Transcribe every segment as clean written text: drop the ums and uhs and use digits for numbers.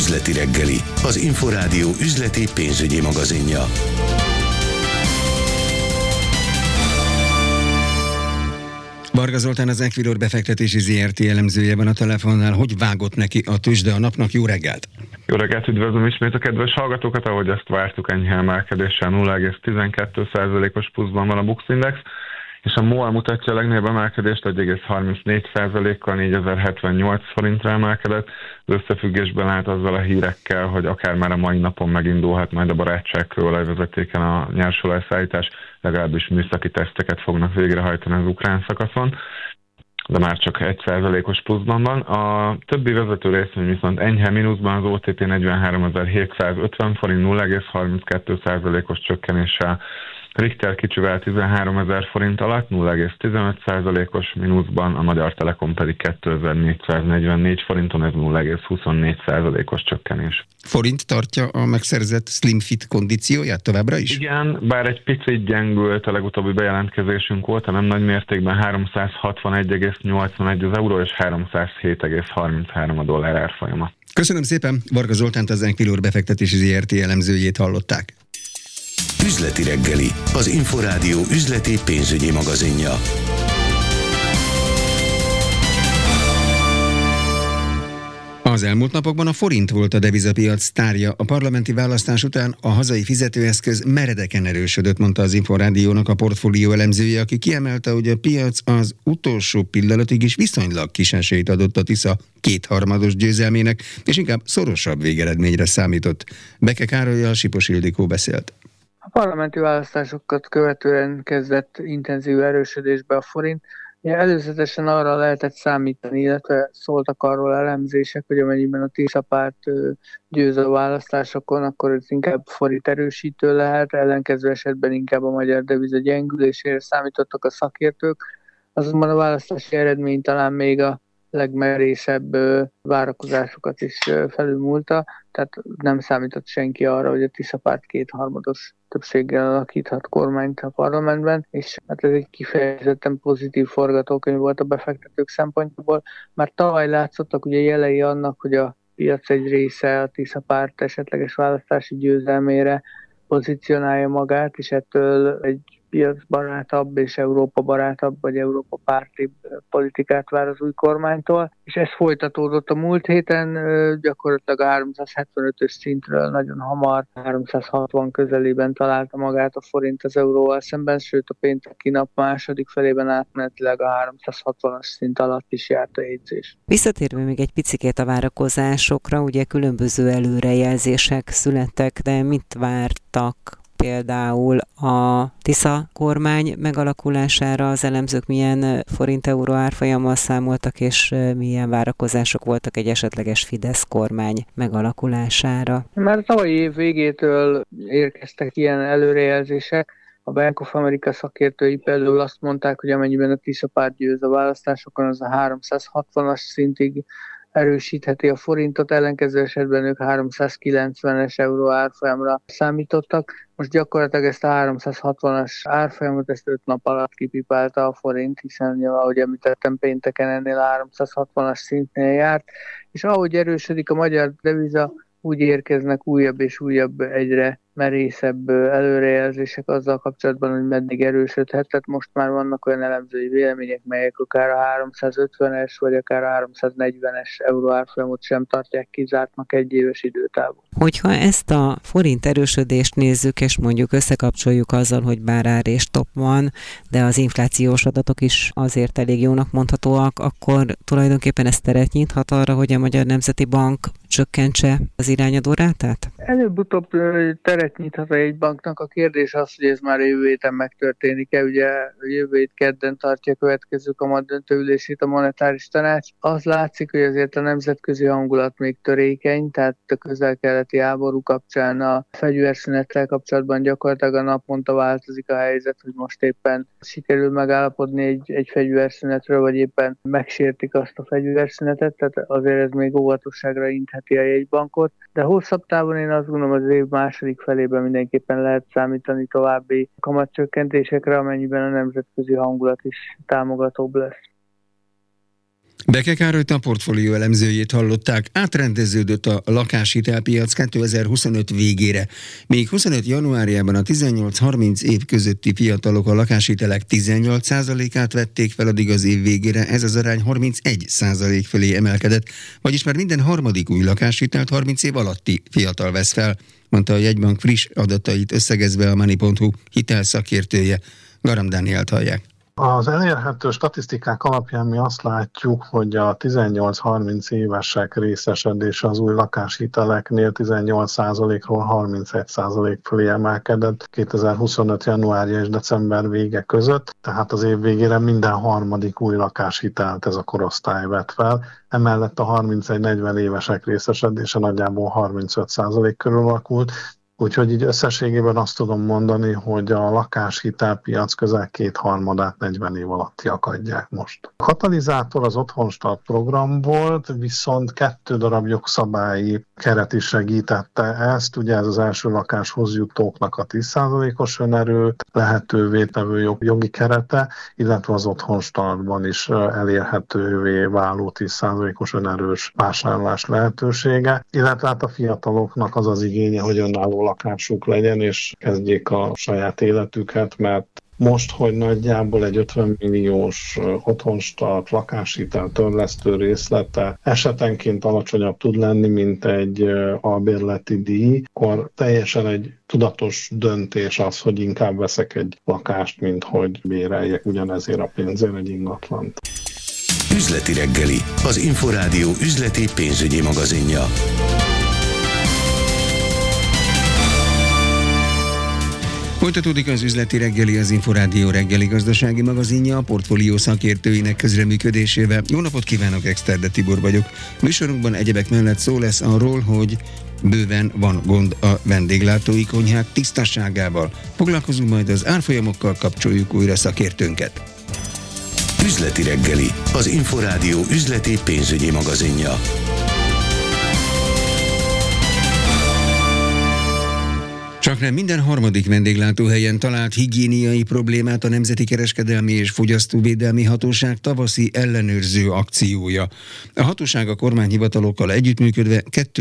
Üzleti reggeli, az Inforádió üzleti pénzügyi magazinja. Varga Zoltán, az Equilor befektetési ZRT elemzője van a telefonnál. Hogy vágott neki a tőzsde a napnak? Jó reggelt! Jó reggelt, üdvözlöm ismét a kedves hallgatókat, ahogy ezt vártuk, enyhe emelkedéssel 0,12%-os pluszban van a Bux Index, és a MOL mutatja a legnagyobb emelkedést, 1,34%-kal 4078 forintra emelkedett. Az összefüggésben állt azzal a hírekkel, hogy akár már a mai napon megindulhat majd a barátságkőolajvezetéken a nyersolajszállítás, legalábbis műszaki teszteket fognak végrehajtani az ukrán szakaszon, de már csak 1%-os pluszban van. A többi vezető részvény viszont enyhe mínuszban, az OTP 43.750 forint, 0,32%-os csökkenéssel, Richter kicsivel 13.000 forint alatt, 0,15%-os mínuszban, a Magyar Telekom pedig 2.444 forinton, ez 0,24%-os csökkenés. Forint tartja a megszerzett Slim Fit kondícióját továbbra is? Igen, bár egy picit gyengült a legutóbbi bejelentkezésünk óta, nem nagy mértékben, 361,81 az euró és 307,33 a dollár árfolyama. Köszönöm szépen, Varga Zoltánt, az Equilor befektetési ZRT elemzőjét hallották. Üzleti reggeli, az Inforádió üzleti pénzügyi magazinja. Az elmúlt napokban a forint volt a devizapiac sztárja. A parlamenti választás után a hazai fizetőeszköz meredeken erősödött, mondta az Inforádiónak a portfólió elemzője, aki kiemelte, hogy a piac az utolsó pillanatig is viszonylag kis esélyt adott a Tisza kétharmados győzelmének, és inkább szorosabb végeredményre számított. Beke Károllyal Sipos Ildikó beszélt. A parlamenti választásokat követően kezdett intenzív erősödésbe a forint. Előzetesen arra lehetett számítani, illetve szóltak arról elemzések, hogy amennyiben a Tisza párt győz a választásokon, akkor ez inkább forint erősítő lehet, ellenkező esetben inkább a magyar deviza gyengülésére számítottak a szakértők. Azonban a választási eredmény talán még a legmerészebb várakozásokat is felülmúlta, tehát nem számított senki arra, hogy a Tisza párt kétharmados többséggel alakíthat kormányt a parlamentben, és hát ez egy kifejezetten pozitív forgatókönyv volt a befektetők szempontjából. Már tavaly látszottak ugye jelei annak, hogy a piac egy része a Tisza párt esetleges választási győzelmére pozícionálja magát, és ettől egy piacbarátabb és Európa barátabb, vagy Európa párti politikát vár az új kormánytól, és ez folytatódott a múlt héten, gyakorlatilag a 375-ös szintről nagyon hamar 360 közelében találta magát a forint az euróval szemben, sőt a pénteki nap második felében átmenetileg a 360-as szint alatt is járt a jegyzés. Visszatérve még egy picikét a várakozásokra, ugye különböző előrejelzések születtek, de mit vártak például a Tisza kormány megalakulására? Az elemzők milyen forint-euró árfolyammal számoltak, és milyen várakozások voltak egy esetleges Fidesz kormány megalakulására? Már tavalyi év végétől érkeztek ilyen előrejelzések. A Bank of America szakértői például azt mondták, hogy amennyiben a Tisza párt győz a választásokon, az a 360-as szintig erősítheti a forintot, ellenkező esetben ők 390-es euró árfolyamra számítottak. Most gyakorlatilag ezt a 360-as árfolyamot, ezt 5 nap alatt kipipálta a forint, hiszen ahogy említettem, pénteken ennél a 360-as szintnél járt, és ahogy erősödik a magyar deviza, úgy érkeznek újabb és újabb, egyre merészebb előrejelzések azzal kapcsolatban, hogy meddig erősödhet. Tehát most már vannak olyan elemzői vélemények, melyek akár a 350-es vagy akár a 340-es euró árfolyamot sem tartják kizártnak egy éves időtávon. Hogyha ezt a forint erősödést nézzük, és mondjuk összekapcsoljuk azzal, hogy bár ár és top van, de az inflációs adatok is azért elég jónak mondhatóak, akkor tulajdonképpen ez teret nyithat arra, hogy a Magyar Nemzeti Bank csökkentse az irányadó rátát? Előbb-utóbb teret nyithat a jegybanknak. A kérdés az, hogy ez már jövő héten megtörténik-e. Ugye jövő hét kedden tartja következő kamatdöntő ülését a monetáris tanács. Az látszik, hogy azért a nemzetközi hangulat még törékeny, tehát a közel-keleti háború kapcsán a fegyverszünettel kapcsolatban gyakorlatilag a naponta változik a helyzet, hogy most éppen sikerül megállapodni egy fegyverszünetről, vagy éppen megsértik azt a fegyverszünetet, tehát azért ez még óvatosságra intheti a jegybankot. De hosszabb távon én azt gondolom, az év második felében mindenképpen lehet számítani további kamatcsökkentésekre, amennyiben a nemzetközi hangulat is támogatóbb lesz. Beke Károlyt, a Portfólió elemzőjét hallották. Átrendeződött a lakáshitelpiac 2025 végére. Még 25 januárjában a 18-30 év közötti fiatalok a lakáshitelek 18%-át vették fel, addig az év végére ez az arány 31% fölé emelkedett, vagyis már minden harmadik új lakáshitelt 30 év alatti fiatal vesz fel, mondta a jegybank friss adatait összegezve a Money.hu hitelszakértője. Garam Dánielt hallják. Az elérhető statisztikák alapján mi azt látjuk, hogy a 18-30 évesek részesedése az új lakáshiteleknél 18%-ról 31% fölé emelkedett 2025. januárja és december vége között, tehát az év végére minden harmadik új lakáshitelt ez a korosztály vett fel. Emellett a 31-40 évesek részesedése nagyjából 35% körül alakult. Úgyhogy így összességében azt tudom mondani, hogy a lakáshitelpiac közel 2/3 40 év alattiak adják most. A katalizátor az Otthonstart program volt, viszont 2 darab jogszabályi keret is segítette ezt. Ugye ez az első lakáshoz jutóknak a 10%-os önerőt lehetővé tevő jogi kerete, illetve az Otthonstartban is elérhetővé váló 10%-os önerős vásárlás lehetősége, illetve hát a fiataloknak az az igénye, hogy önálló lakásuk legyen, és kezdjék a saját életüket, mert most, hogy nagyjából egy 50 milliós Otthonstart lakáshitel törlesztő részlete esetenként alacsonyabb tud lenni, mint egy albérleti díj, akkor teljesen egy tudatos döntés az, hogy inkább veszek egy lakást, mint hogy béreljek ugyanezért a pénzért egy ingatlant. Üzleti reggeli, az Inforádió üzleti pénzügyi magazinja. Folytatódik az üzleti reggeli, az Inforádió reggeli gazdasági magazinja a Portfólió szakértőinek közreműködésével. Jó napot kívánok, Exterde Tibor vagyok. Műsorunkban egyebek mellett szó lesz arról, hogy bőven van gond a vendéglátói konyhák tisztaságával. Foglalkozunk majd az árfolyamokkal, kapcsoljuk újra szakértőnket. Üzleti reggeli, az Inforádió üzleti pénzügyi magazinja. Csaknem minden harmadik vendéglátóhelyen talált higiéniai problémát a Nemzeti Kereskedelmi és Fogyasztóvédelmi Hatóság tavaszi ellenőrző akciója. A hatóság a kormányhivatalokkal együttműködve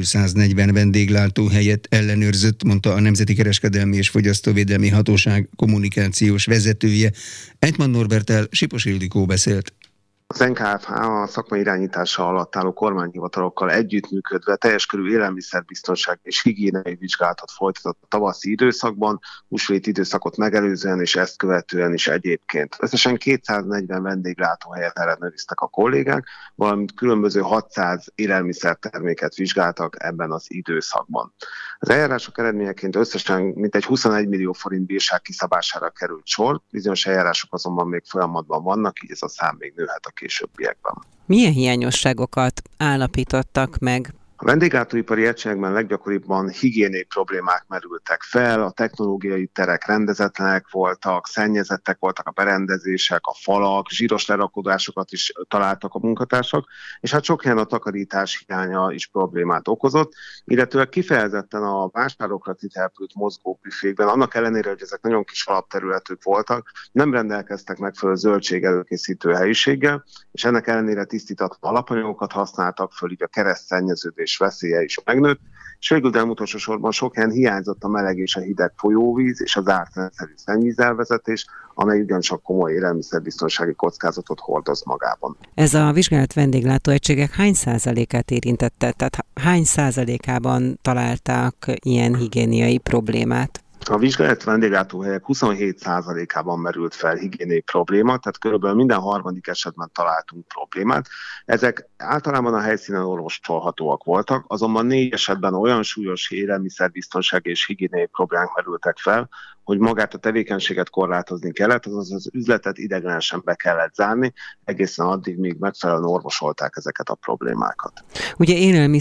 240 vendéglátóhelyet ellenőrzött, mondta a Nemzeti Kereskedelmi és Fogyasztóvédelmi Hatóság kommunikációs vezetője. Egyman Norberttel Sipos Ildikó beszélt. Az NKFH a szakmai irányítása alatt álló kormányhivatalokkal együttműködve teljes körű élelmiszerbiztonság és higiéniai vizsgálatot folytatott a tavaszi időszakban, húsvét időszakot megelőzően és ezt követően is egyébként. Összesen 240 vendéglátóhelyet ellenőriztek a kollégák, valamint különböző 600 élelmiszerterméket vizsgáltak ebben az időszakban. Az eljárások eredményeként összesen mintegy 21 millió forint bírság kiszabására került sor, bizonyos eljárások azonban még folyamatban vannak, így ez a szám még nőhet a későbbiekben. Milyen hiányosságokat állapítottak meg? A vendéglátóipari egységekben leggyakoribban higiéniai problémák merültek fel, a technológiai terek rendezetlenek voltak, szennyezettek voltak a berendezések, a falak, zsíros lerakódásokat is találtak a munkatársak, és hát sok helyen a takarítás hiánya is problémát okozott, illetve kifejezetten a vásárokra kitelepült mozgóbüfékben, annak ellenére, hogy ezek nagyon kis alapterületük voltak, nem rendelkeztek megfelelő zöldség előkészítő helyiséggel, és ennek ellenére tisztítatlan alapanyagokat használtak föl, így a keresztszennyeződés veszélye is megnőtt, és végül, de nem utolsó sorban sok helyen hiányzott a meleg és a hideg folyóvíz és az ártrendszerű szennyvízelvezetés, amely ugyancsak komoly élelmiszerbiztonsági kockázatot hordoz magában. Ez a vizsgált vendéglátóegységek hány százalékát érintette? Tehát hány százalékában találtak ilyen higiéniai problémát? A vizsgált vendéglátóhelyek 27%-ában merült fel higiéniai probléma, tehát körülbelül minden harmadik esetben találtunk problémát. Ezek általában a helyszínen orvosolhatóak voltak, azonban 4 esetben olyan súlyos élelmiszerbiztonsági és higiéniai problémák merültek fel, hogy magát a tevékenységet korlátozni kellett, azaz az üzletet ideiglenesen be kellett zárni, egészen addig, míg megfelelően orvosolták ezeket a problémákat. Ugye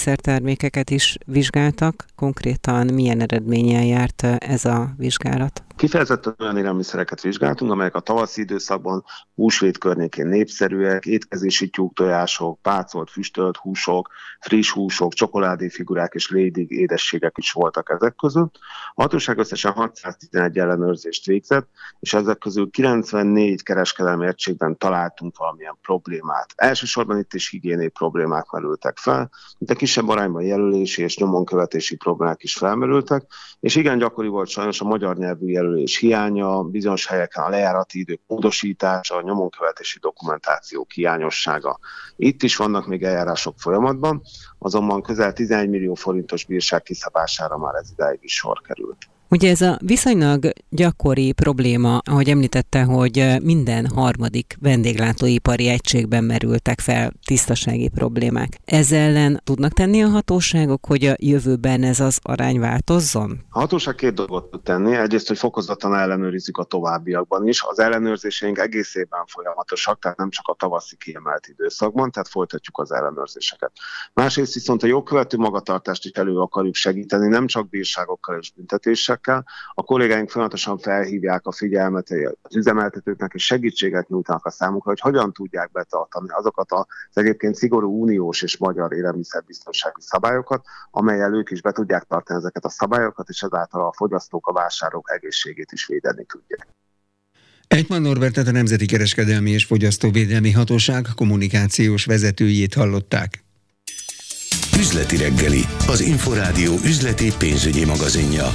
élelmiszertermékeket is vizsgáltak, konkrétan milyen eredménnyel járt ez a vizsgálat? Kifejezetten olyan élelmiszereket vizsgáltunk, amelyek a tavaszi időszakban húsvét környékén népszerűek, étkezési tyúktojások, pácolt, füstölt húsok, friss húsok, csokoládéfigurák és lédig édességek is voltak ezek között. A hatóság összesen 611 ellenőrzést végzett, és ezek közül 94 kereskedelmi egységben találtunk valamilyen problémát. Elsősorban itt is higiéniai problémák merültek fel, de kisebb arányban jelölési és nyomonkövetési problémák is felmerültek, és igen gyakori volt sajnos a magyar nyelvű jelölés hiánya, bizonyos helyeken a lejárati idők módosítása, a nyomonkövetési dokumentáció hiányossága. Itt is vannak még eljárások folyamatban, azonban közel 11 millió forintos bírság kiszabására már ez idáig is sor került. Ugye ez a viszonylag gyakori probléma, ahogy említette, hogy minden harmadik vendéglátóipari egységben merültek fel tisztasági problémák. Ezzel ellen tudnak tenni a hatóságok, hogy a jövőben ez az arány változzon? A hatóság két dolgot tud tenni. Egyrészt, hogy fokozottan ellenőrizzük a továbbiakban is. Az ellenőrzéseink egész évben folyamatosak, tehát nem csak a tavaszi kiemelt időszakban, tehát folytatjuk az ellenőrzéseket. Másrészt viszont a jogkövető magatartást is elő akarjuk segíteni, nem csak bírságokkal és büntetésekkel. A kollégáink folyamatosan felhívják a figyelmet az üzemeltetőknek, és segítséget nyújtanak a számukra, hogy hogyan tudják betartani azokat az egyébként szigorú uniós és magyar élelmiszerbiztonsági szabályokat, amellyel ők is be tudják tartani ezeket a szabályokat, és ezáltal a fogyasztók, a vásárlók egészségét is védeni tudják. Egyman Norbertet, a Nemzeti Kereskedelmi és Fogyasztóvédelmi Hatóság kommunikációs vezetőjét hallották. Üzleti reggeli, az Inforádió üzleti pénzügyi magazinja.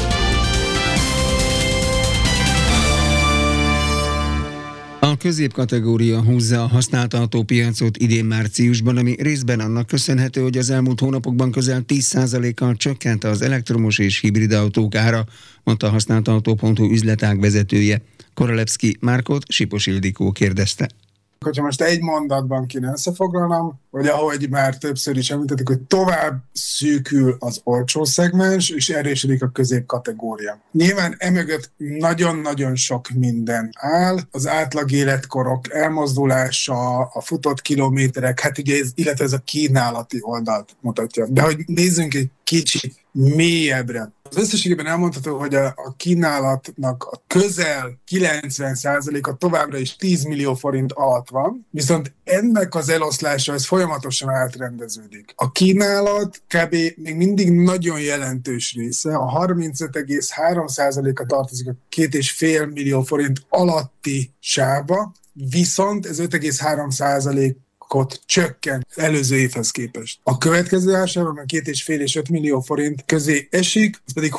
A középkategória húzza a használt autópiacot idén márciusban, ami részben annak köszönhető, hogy az elmúlt hónapokban közel 10%-kal csökkent az elektromos és hibrid autók ára, mondta a használtautó.hu üzletág vezetője. Korolevszki Márkot Sipos Ildikó kérdezte. Hogyha most egy mondatban kéne összefoglalnom, hogy ahogy már többször is említettük, hogy tovább szűkül az olcsó szegmens, és erősödik a középkategória. Nyilván emögött nagyon-nagyon sok minden áll, az átlag életkorok elmozdulása, a futott kilométerek, hát ugye illetve ez a kínálati oldalt mutatja. De hogy nézzünk egy kicsit mélyebbre. Az összességében elmondható, hogy a kínálatnak a közel 90%-a továbbra is 10 millió forint alatt van, viszont ennek az eloszlása ez folyamatosan átrendeződik. A kínálat kb. Még mindig nagyon jelentős része, a 35,3%-a tartozik a 2,5 millió forint alatti sávba, viszont ez 5,3% csökken előző évhez képest. A következő ásában a 2,5 és 5 millió forint közé esik, ez pedig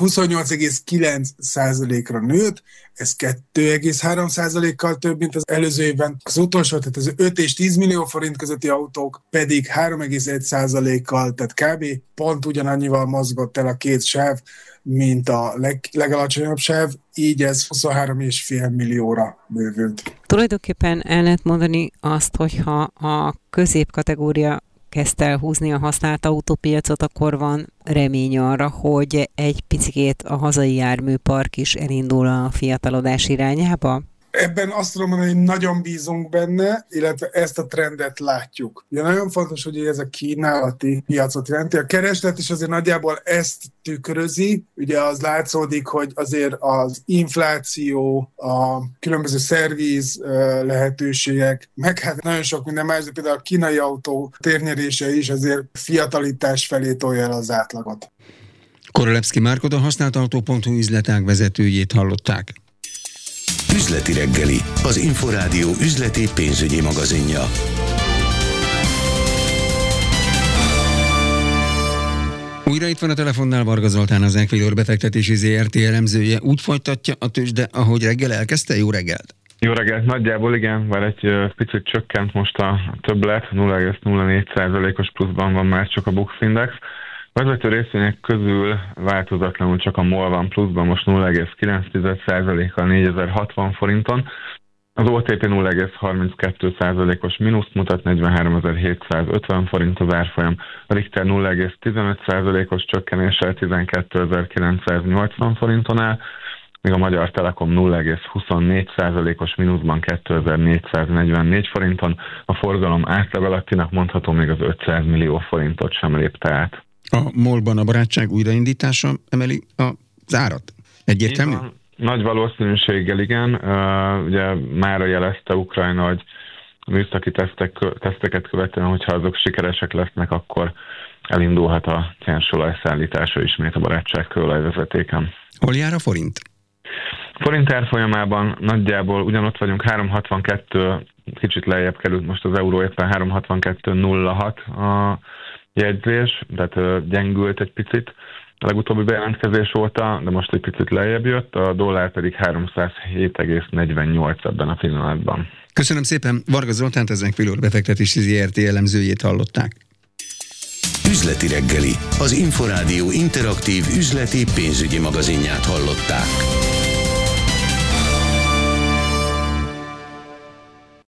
28,9%-ra nőtt, ez 2,3%-kal több, mint az előző évben. Az utolsó, tehát az 5 és 10 millió forint közötti autók pedig 3,1%-kal, tehát kb. Pont ugyanannyival mozgott el a két sáv, mint a legalacsonyabb sáv, így ez 23,5 millióra bővült. Tulajdonképpen el lehet mondani azt, hogyha a középkategória kezdte el húzni a használt autópiacot, akkor van remény arra, hogy egy picikét a hazai járműpark is elindul a fiatalodás irányába? Ebben azt tudom mondani, hogy nagyon bízunk benne, illetve ezt a trendet látjuk. Ugye nagyon fontos, hogy ez a kínálati piacot jelenti. A kereslet is azért nagyjából ezt tükrözi. Ugye az látszódik, hogy azért az infláció, a különböző szerviz lehetőségek, meg hát nagyon sok minden más, de például a kínai autó térnyerése is azért fiatalitás felé tolja el az átlagot. Korolevszki Márkot, a használtautó.hu üzletág vezetőjét hallották. Üzleti reggeli, az Inforádió üzleti pénzügyi magazinja. Újra itt van a telefonnál Varga Zoltán, az Equilor befektetési ZRT elemzője. Úgy folytatja a tőzsde, ahogy reggel elkezdte? Jó reggelt! Jó reggelt, nagyjából igen, bár egy picit csökkent most a többlet, 0,04%-os pluszban van már csak a Bux Index. Vezető részvények közül változatlanul csak a MOL van pluszban, most 0,9%-kal 4060 forinton. Az OTP 0,32%-os mínuszt mutat, 43.750 forint az árfolyam. A Richter 0,15%-os csökkenéssel 12.980 forinton áll, míg a Magyar Telekom 0,24%-os mínuszban 2444 forinton. A forgalom átlag alattinak mondható, még az 500 millió forintot sem lépte át. A MOL-ban a barátság újraindítása emeli az árat? Egyértelmű? Nagy valószínűséggel igen. Ugye mára jelezte Ukrajna, hogy műszaki teszteket követően, hogyha azok sikeresek lesznek, akkor elindulhat a nyersolaj szállítása ismét a barátságkőolajvezetéken. Hol jár a forint? Forint árfolyamában nagyjából ugyanott vagyunk, 3,62, kicsit lejjebb került most az euró, éppen 3,62,06 a jegyzés, tehát gyengült egy picit a legutóbbi bejelentkezés óta, de most egy picit lejjebb jött, a dollár pedig 307,48 ebben a pillanatban. Köszönöm szépen, Varga Zoltánt, az Equilor befektetési ZRT elemzőjét hallották. Üzleti reggeli, az Inforádió interaktív üzleti pénzügyi magazinját hallották.